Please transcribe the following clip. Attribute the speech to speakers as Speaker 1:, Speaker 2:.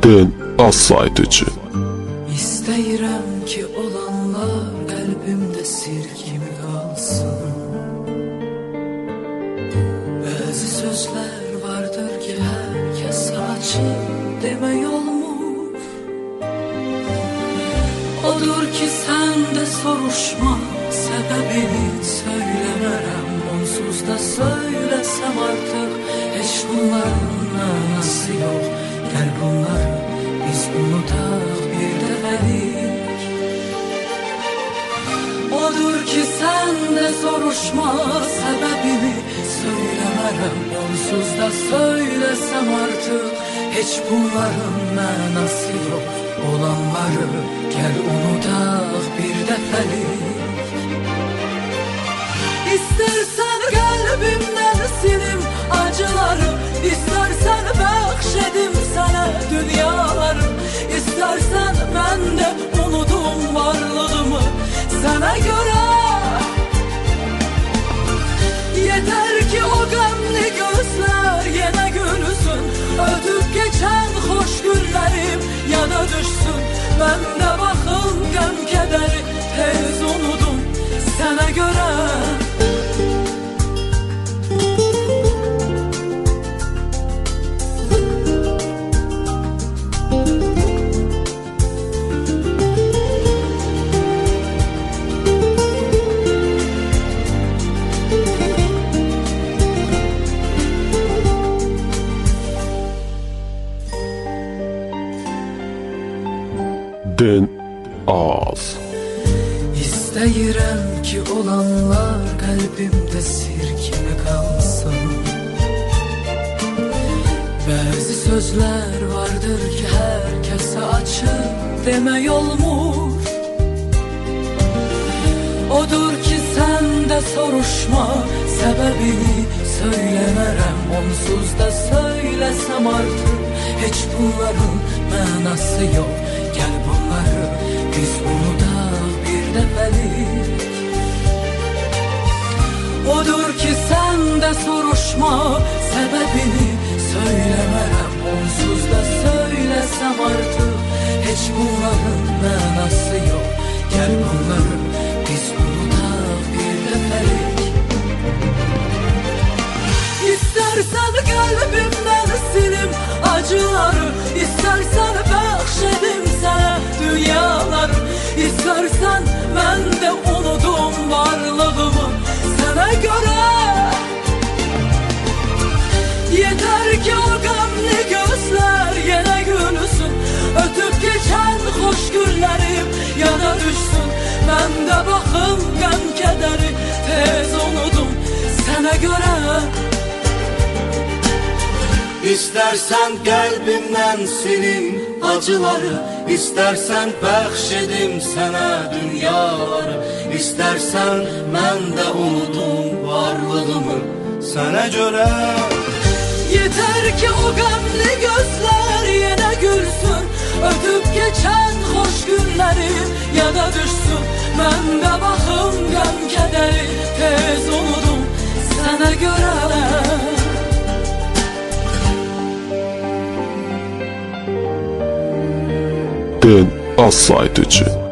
Speaker 1: Den asaydıcı.
Speaker 2: İstəyirəm ki olanlar qəlbimdə sir kimi qalsın. Bəzi sözlər vardır ki hər kəsə açıb demək olmur. Odur ki sən də soruşma, səbəbini söyləmərəm. Onsuz da söyləsəm artıq heç bunların mənası yox. Gəl bunları biz unutaq bir dəfəlik. Odur ki sən də soruşma, səbəbini söyləmərəm. Onsuz da söyləsəm artıq heç bunların mənası yox. Olanları gəl unutaq bir dəfəlik. İstərsən qəlbimdən silim acıları, İstərsən bəxş edim sənə dünyaları, İstərsən mən də unudum varlığımı sənə görə. Yeter ki o qəmli gözlər yenə gülsün, ötüb keçən xoş günlərim yana düşsün. Mən də baxım qəm kədəri tez unudum sənə görə.
Speaker 1: Den az.
Speaker 2: İstəyirəm ki olanlar qəlbimdə sir kimi qalsın. Bəzi sözlər vardır ki hər kəsə açıb demək olmur. Odur ki sən də soruşma, səbəbini söyləmərəm. Onsuz da söyləsəm artıq heç bunların mənası yox. Gəl bunları biz unudaq bir dəfəlik. Odur ki sən də soruşma, səbəbini söyləmərəm. Onsuz da söyləsəm artıq heç bunların mənası yox. Gəl bunları biz unudaq bir dəfəlik. İstərsən qəlbimdən silim acıları, İstərsən bəxş edim sənə dünyaları, İstərsən mən də unudum varlığımı sənə görə. Yeter ki o qəmli gözlər yenə gülsün, ötüb keçən xoş günlərim yana düşsün. Mən də baxım qəm kədəri tez unudum sənə görə.
Speaker 3: İstərsən qəlbimdən silim acıları, İstərsən bəxş edim sənə dünyaları, İstərsən mən də unudum varlığımı sənə görə.
Speaker 2: Yeter ki o qəmli gözlər yenə gülsün, ötüb keçən xoş günlərim yana düşsün. Mən də baxım qəm kədəri tez unudum sənə görə.
Speaker 1: Den asaydıcı.